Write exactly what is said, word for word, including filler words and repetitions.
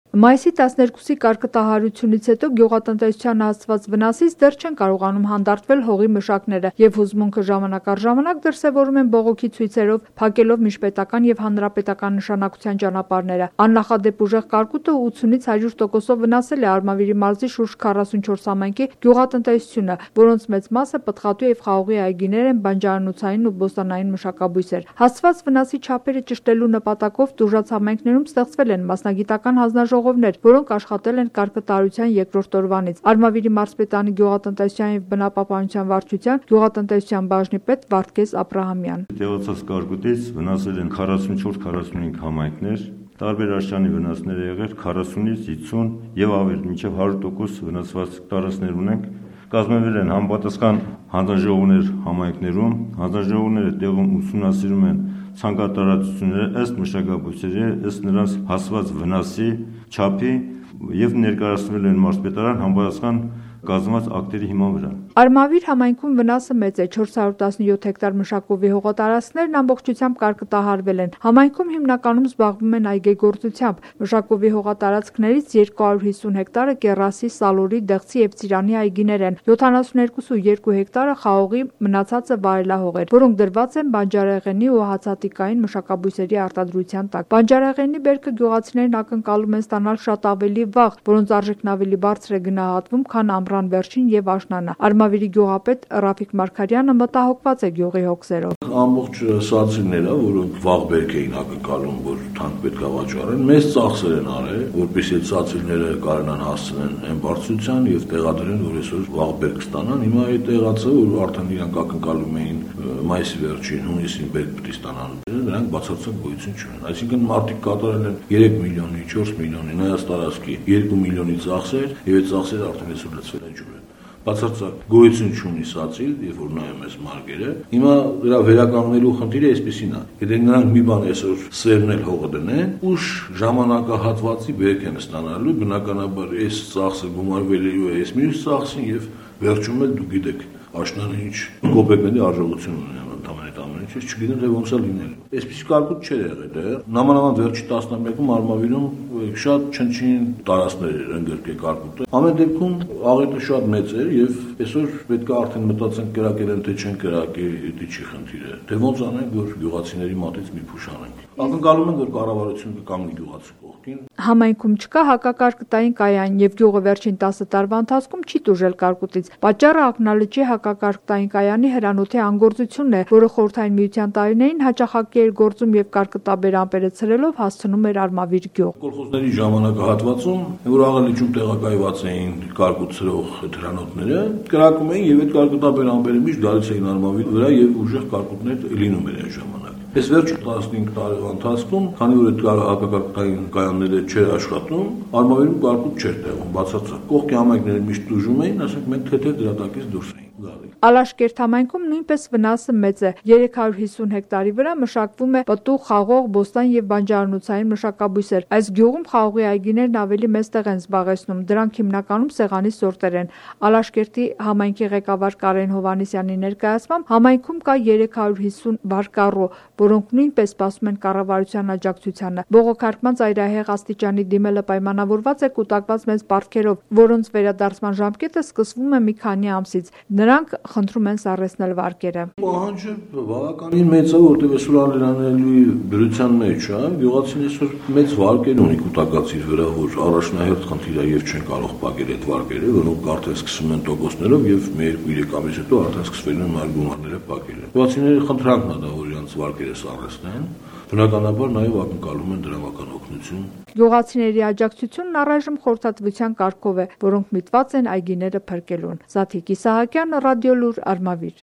Մայիսի տասներկուսի կարկտահարությունից հետո գյուղատնտեսությանը հասցված վնասից դեռ չեն կարողանում հանդարտվել հողի մշակները և հուզմունքը ժամանակ առ ժամանակ դրսևորում են բողոքի ցույցերով, փակելով միջպետական և հանրապետական նշանակության ճանապարհները։ Աննախադեպ ուժեղ կարկուտը ութունից հարյուր տոկոսով վնասել է Արմավիրի մարզի շուրջ քառասունչորս համայնքի գյուղատնտեսությունը, որոնց մեծ մասը պտղատու և խաղողի այգիներ են, բանջարանոցային ու բոստանային մշակաբույսեր։ Հասցված վնասի չափերը ճշտելու նպատակով տուժած համայնքներում ստեղծվել են մասնագիտական հանձնաժողովներ, որոնք աշխատել են կարկտահարության երկրորդ օրվանից։ Արմավիրի մարզպետանի գյուղատնտեսության և բնապահպանության վարչության գյուղատնտեսության բաժնի պետ Վարդգես Աբրահամյան։ Տեղացած կարկուտից վնասել են քառասունչորս քառասունհինգ համայնքներ, տարբեր աշճանի վնասներ է եղել քառասունից հիսուն եւ ավել, մինչեւ հարյուր տոկոս վնասված տարածքներ ունենք։ Կազմվել են համապատասխան հանձնաժողովներ համայնքներում, հանձնաժողովները տեղում ուսումնասիրում են ցանկատարածությունները ըստ մշակաբույսերի, ըստ նրանց հասցված վնասի չափի եւ ներկայացվել են մարզպետարան համապատասխան կազմված ակտերի հիման վրա։ Արմավիր համայնքում վնասը մեծ է, չորս հարյուր տասնյոթ հեկտար մշակովի հողատարածքներն ամբողջությամբ կարկտահարվել են։ Համայնքում հիմնականում զբաղվում են այգեգործությամբ։ Մշակովի հողատարածքներից երկու հարյուր հիսուն հեկտարը կեռասի, սալորի, դեղցի եւ ծիրանի այգիներ են, յոթանասունհինգ ու երկու հեկտարը խաղողի, մնացածը վարելահող, որոնք դրված են բանջարեղենի ու հացատիկային մշակաբույսերի արտադրության տակ։ Բանջարեղենի բերքը գյուղացիներն ակնկալում են ստանալ շատ ավելի վաղ, որոնց արժեքն ավելի բարձր է գնահատվում, քան ամռան վերջին եւ աշնանը։ Արմավիրի գյուղապետ Ռաֆիկ Մարգարյանը մտահոգված է գյուղի հոգսերով։ Ամբողջ սացիլները, որոնք վաղ բերք էին ակնկալում, որ թանկ պետք է վաճառեն, մեծ ծախսեր են արել, որպեսզի այդ սացիլները կարողանան հասցնեն այն բարձրության եւ տեղադրեն, որ այսօր վաղ բերք ստանան։ Հիմա այդ տեղացը, որ արդեն իրանք ակնկալում էին մայիսի վերջին, հունիսին բերք պետք է ստանան, նրանք բացարձակ գոյություն չունեն։ Այսինքն մարդիկ կատարել են երեք միլիոնի, չորս միլիոնի նայած տարածքի երկու միլիոնի ծախսեր եւ այդ ծախսերը արդեն այսօր լցվել են ջուրը։ Բացարձակ գոյություն չունի սացիլ, երբ որ նայում ես մարգերը։ Հիմա դրա վերականգնելու խնդիրը այսպեսին է։ Եթե նրանք մի բան այսօր սերնել հողը դնեն, ուշ ժամանակահատվածի բերք են ստանալու, բնականաբար այս ծախսը գումարվելու է այս մյուս ծախսին եւ վերջում էլ դուք գիտեք աշնանը ինչ կոպեկների արժողություն ունեն ընդհանրապես ամեն ինչ, չգիտեմ թե ոնց է լինելու։ Այսպես կարկուտ չէր եղել դեռ։ Նամանավանդ վերջի տասնամյակում Արմավիրում շատ չնչին տարածքներ էր ընդգրկել կարկուտը։ Ամեն դեպքում աղետը շատ մեծ էր եւ այսօր պետք է արդեն մտածենք կրակել են թե չեն կրակել, դա չի խնդիրը։ Թե ոնց անենք, որ գյուղացիների մատից մի փուշ անենք։ Ակնկալում ենք, որ կառավարությունը կկանգնի գյուղացու կողքին։ Համայնքում չկա հակակարկտային կայան եւ գյուղը վերջին տասը տարվա ընթացքում չի տուժել կարկուտից։ Պատճառը ակնալճի հակակարկտային կայանի հրանոթի անգործությունն է, որը խորհրդային միության տարիներին հաճախակի էր գործում եւ կարկտաբեր ամպերը ցրելով հասցնում էր Արմավիր գյուղ։ Կոլխոզների ժամանակահատվածում, որ աղալիճում տեղակայված էին կարկուտ ցրող հրանոթները, կրակում էին եւ այդ կարկտաբեր ամպերը միշտ գալիս էին Արմավիր վրա եւ ուժեղ կարկուտներ լինում էր այն ժամանակ։ Այս վերջի տասնհինգ տարվա ընթացքում, քանի որ այդ հակակարկտային կայանները չէր աշխատում, Արմավիրում կարկուտ չէր տեղում, բացարձակ։ Կողքի համայնքները միշտ տուժում էին, ասենք մենք թեթև դրա տակից դուրս էինք գալի։ Ալաշկերտ համայնքում նույնպես վնասը մեծ է։ երեք հարյուր հիսուն հեկտարի վրա մշակվում է պտուղ, խաղող, բոստան եւ բանջարանոցային մշակաբույսեր։ Այս գյուղում խաղողի այգիներն ավելի մեծ տեղ են զբաղեցնում, դրանք հիմնականում սեղանի սորտեր են։ Ալաշկերտի համայնքի ղեկավար Կարեն Հովհաննիսյանի ներկայացմամբ համայնքում կա երեք հարյուր հիսուն վարկառու, որոնք նույնպես սպասում են կառավարության աջակցությանը։ Բողոքարկման ծայրահեղ աստիճանի դիմելը պայմանավորված է կուտակված մեծ պարտքերով, որոնց վերադարձման ժամկետը սկսվում է մի քանի ամսից։ Նրանք խնդրում են սառեցնել վարկերը։ Պահանջը բավականին մեծ է, որտեղ այսօր անելանելի դրության մեջ է, գյուղացին այսօր մեծ վարկեր ունի կուտակածի վրա, որ առաջնահերթ խնդիր է եւ չեն կարող պակել այդ վարկերը, որոնք արդեն սկսում են տոկոսներով եւ մի երկու երեք ամիս հետո արդեն սկսվելու են այլ գումարները պակել։ Գյուղացիների խնդրանքն է դա, որ իրենց վարկերը սառեցնեն, բնականաբար նաեւ ակնկալում են դրամական օգնություն։ Գյուղացիների աջակցությունն առայժմ խորհրդատվության կարգով է, որոնք միտված են այգիները փրկելուն։ Զաթիկ Իսահակյան, Ռադիոլուր, Արմավիր։